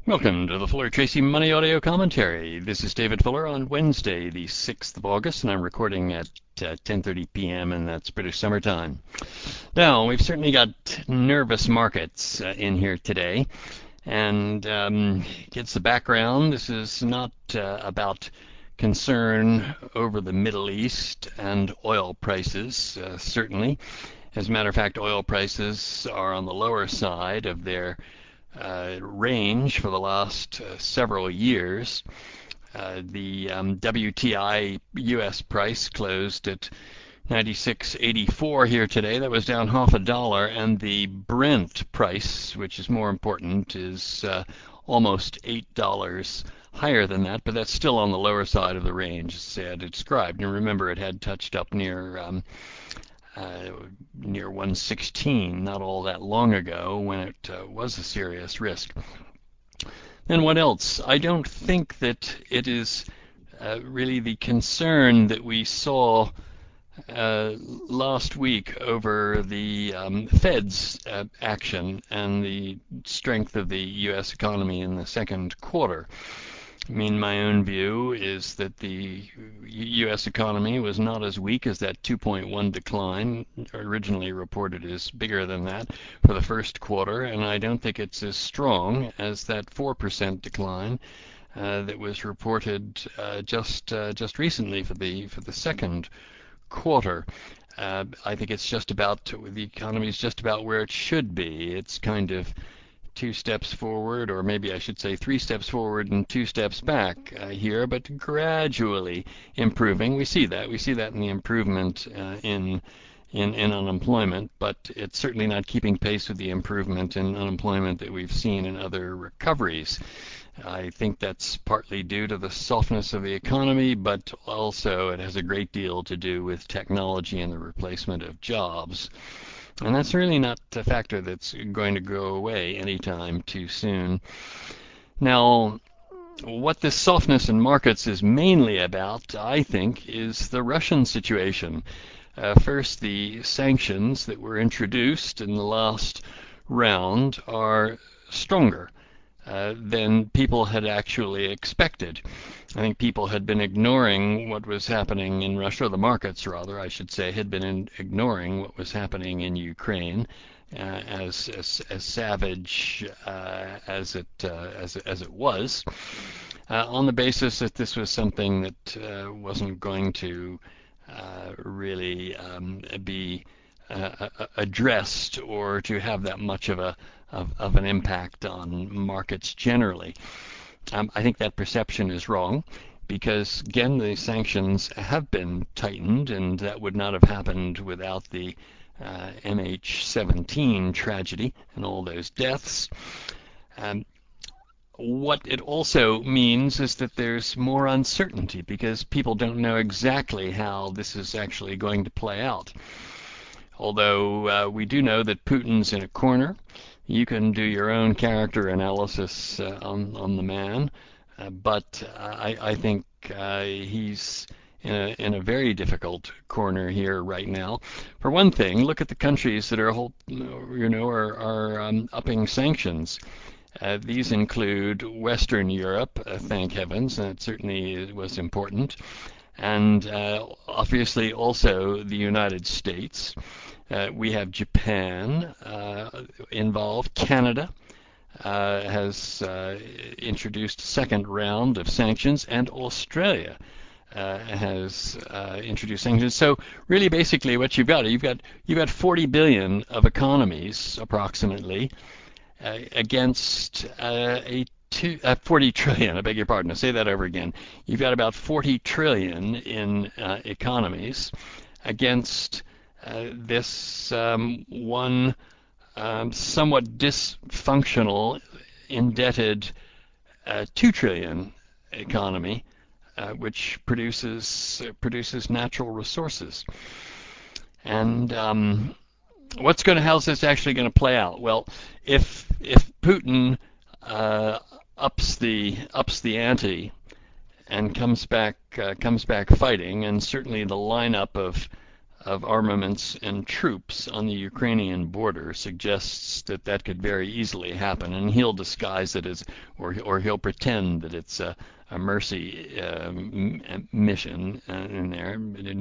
Welcome to the Fuller Tracy Money Audio Commentary. This is David Fuller on Wednesday, the 6th of August, and I'm recording at 10:30 p.m., and that's British Summer Time. Now, we've certainly got nervous markets in here today, and gets the background. This is not about concern over the Middle East and oil prices, certainly. As a matter of fact, oil prices are on the lower side of their range for the last several years. The WTI US price closed at 96.84 here today. That was down half a dollar, and the Brent price, which is more important, is almost $8 higher than that, but that's still on the lower side of the range as I had described. And remember, it had touched up near 116 not all that long ago when it was a serious risk. And what else? I don't think that it is really the concern that we saw last week over the Fed's action and the strength of the U.S. economy in the second quarter. I mean, my own view is that the U.S. economy was not as weak as that 2.1 decline originally reported as bigger than that for the first quarter, and I don't think it's as strong as that 4% decline that was reported just recently for the second quarter. I think it's just about the economy is just about where it should be. It's kind of two steps forward, or maybe I should say 3 steps forward and 2 steps back here, but gradually improving. We see that in the improvement in unemployment, but it's certainly not keeping pace with the improvement in unemployment that we've seen in other recoveries. I think that's partly due to the softness of the economy, but also it has a great deal to do with technology and the replacement of jobs. And that's really not a factor that's going to go away anytime too soon. Now, what this softness in markets is mainly about, I think, is the Russian situation. First, the sanctions that were introduced in the last round are stronger than people had actually expected. I think people had been ignoring what was happening in Russia, the markets rather, I should say, had been ignoring what was happening in Ukraine, as savage as it was, on the basis that this was something that wasn't going to really be addressed or to have that much of an impact on markets generally. I think that perception is wrong because, again, the sanctions have been tightened, and that would not have happened without the MH17 tragedy and all those deaths. What it also means is that there's more uncertainty because people don't know exactly how this is actually going to play out. Although we do know that Putin's in a corner. You can do your own character analysis on the man, but I think he's in a very difficult corner here right now. For one thing, look at the countries that are upping sanctions. These include Western Europe, thank heavens, and it certainly was important, and obviously also the United States. We have Japan involved. Canada has introduced a second round of sanctions, and Australia has introduced sanctions. So really, basically, what you've got 40 billion of economies approximately against 40 trillion. I beg your pardon. I'll say that over again. You've got about 40 trillion in economies against this one somewhat dysfunctional, indebted 2 trillion economy, which produces natural resources. And how's this actually going to play out? Well, if Putin ups the ante and comes back fighting, and certainly the lineup of of armaments and troops on the Ukrainian border suggests that that could very easily happen, and he'll disguise it as, or he'll pretend that it's a mercy mission in there.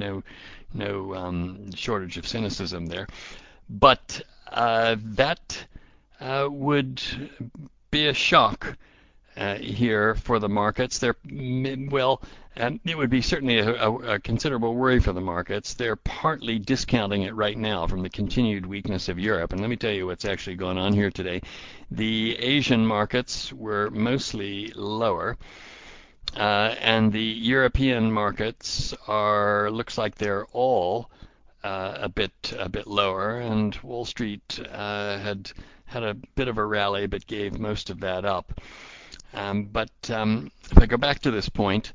No shortage of cynicism there, but that would be a shock here for the markets. Well, it would be certainly a considerable worry for the markets. They're partly discounting it right now from the continued weakness of Europe. And let me tell you what's actually going on here today. The Asian markets were mostly lower. And the European markets looks like they're all a bit lower, and Wall Street had a bit of a rally, but gave most of that up. But if I go back to this point,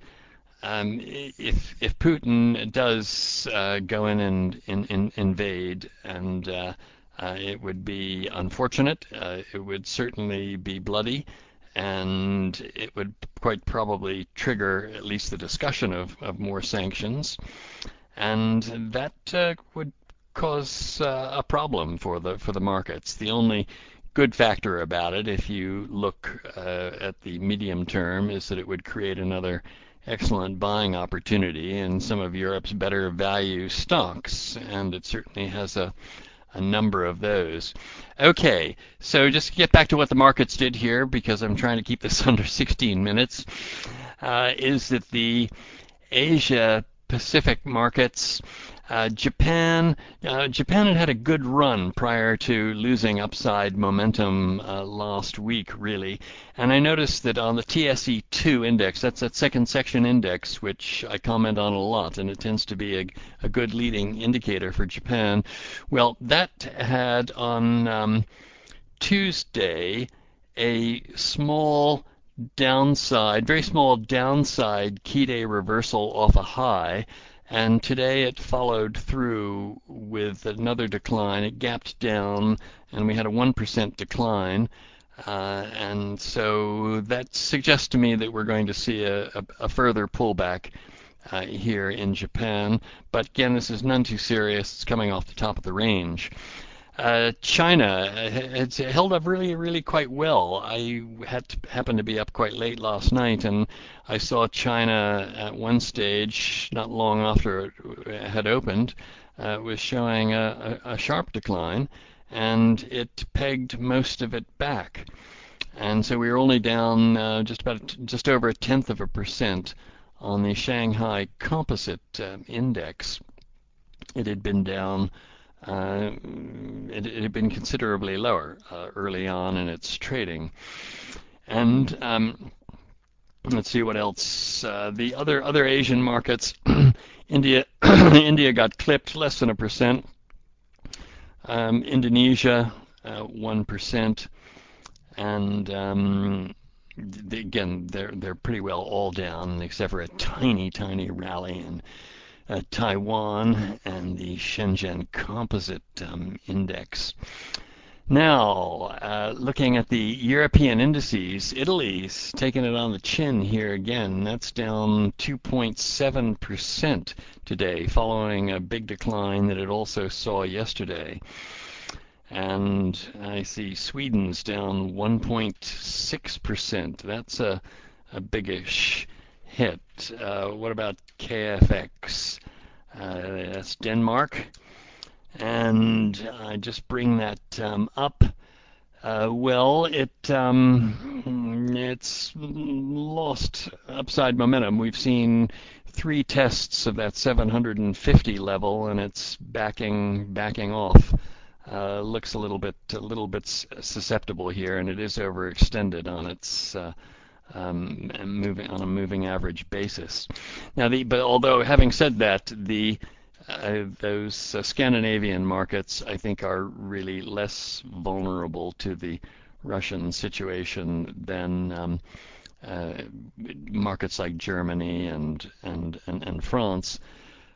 if Putin does go in and invade, and it would be unfortunate, it would certainly be bloody, and it would quite probably trigger at least the discussion of more sanctions, and that would cause a problem for the markets. The only good factor about it, if you look at the medium term, is that it would create another excellent buying opportunity in some of Europe's better value stocks, and it certainly has a number of those. Okay, so just to get back to what the markets did here, because I'm trying to keep this under 16 minutes, is that the Asia Pacific markets, Japan had a good run prior to losing upside momentum last week, really. And I noticed that on the TSE2 index, that's that second section index, which I comment on a lot, and it tends to be a good leading indicator for Japan. Well, that had on Tuesday a small downside, very small downside key day reversal off a high, and today it followed through with another decline. It gapped down, and we had a 1% decline. And so that suggests to me that we're going to see a further pullback here in Japan. But again, this is none too serious. It's coming off the top of the range. China, it's held up really, really quite well. I happened to be up quite late last night, and I saw China at one stage, not long after it had opened, was showing a sharp decline, and it pegged most of it back. And so we were only down just over 0.1% on the Shanghai Composite Index. It had been down. It had been considerably lower early on in its trading. And let's see what else. The other Asian markets, India India got clipped less than 1%. Indonesia 1%, and again they're pretty well all down except for a tiny rally in Taiwan and the Shenzhen Composite Index. Now, looking at the European indices, Italy's taking it on the chin here again. That's down 2.7% today, following a big decline that it also saw yesterday. And I see Sweden's down 1.6%. That's a biggish hit. What about KFX? That's Denmark. And I just bring that up. Well, it's lost upside momentum. We've seen 3 tests of that 750 level, and it's backing off. Looks a little bit susceptible here, and it is overextended on its moving on a moving average basis. Now, but although having said that, those Scandinavian markets, I think, are really less vulnerable to the Russian situation than markets like Germany and France,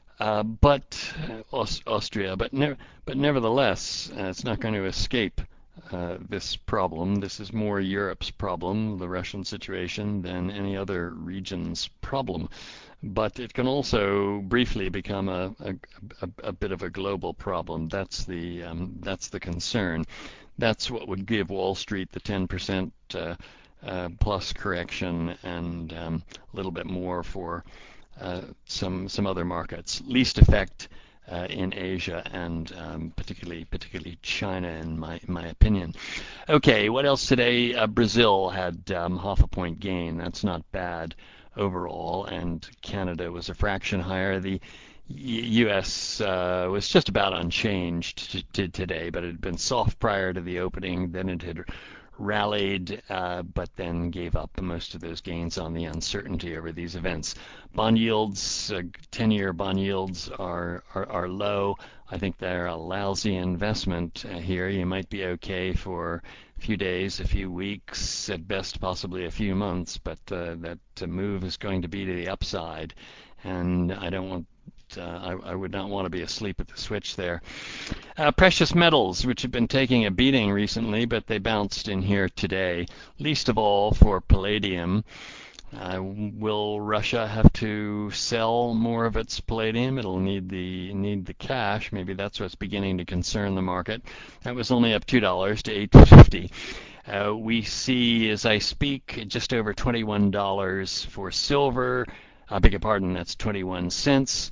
but Austria. But nevertheless, it's not going to escape this problem. This is more Europe's problem, the Russian situation, than any other region's problem. But it can also briefly become a bit of a global problem. That's the concern. That's what would give Wall Street the 10% plus correction and a little bit more for some other markets. Least effect in Asia and particularly China, in my opinion. Okay, what else today? Brazil had half a point gain. That's not bad overall, and Canada was a fraction higher. The U.S. Was just about unchanged today, but it had been soft prior to the opening. Then it had rallied, but then gave up most of those gains on the uncertainty over these events. Bond yields, 10-year bond yields are low. I think they're a lousy investment here. You might be okay for a few days, a few weeks, at best possibly a few months, but that move is going to be to the upside, and I don't want I would not want to be asleep at the switch there. Precious metals, which have been taking a beating recently, but they bounced in here today. Least of all for palladium. Will Russia have to sell more of its palladium? It'll need the cash. Maybe that's what's beginning to concern the market. That was only up $2 to 850. We see, as I speak, just over $21 for silver. I beg your pardon, that's 21 cents.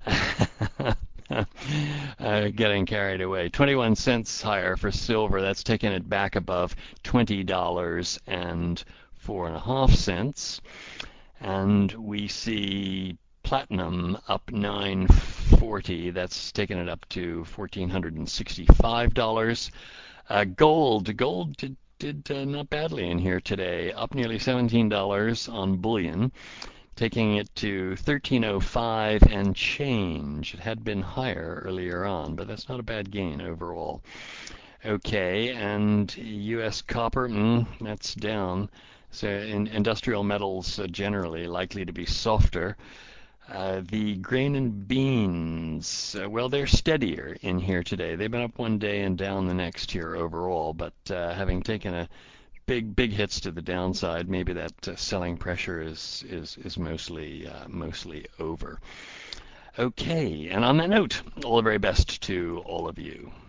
Getting carried away. 21 cents higher for silver. That's taken it back above $20 and 4.5 cents. And we see platinum up 940. That's taken it up to $1,465. Gold did not badly in here today. Up nearly $17 on bullion, taking it to 1305 and change. It had been higher earlier on, but that's not a bad gain overall. Okay, and U.S. copper, that's down. So in industrial metals generally likely to be softer. The grain and beans, well, they're steadier in here today. They've been up one day and down the next here overall, but having taken a big hits to the downside, maybe that selling pressure is mostly over. Okay, and on that note, all the very best to all of you.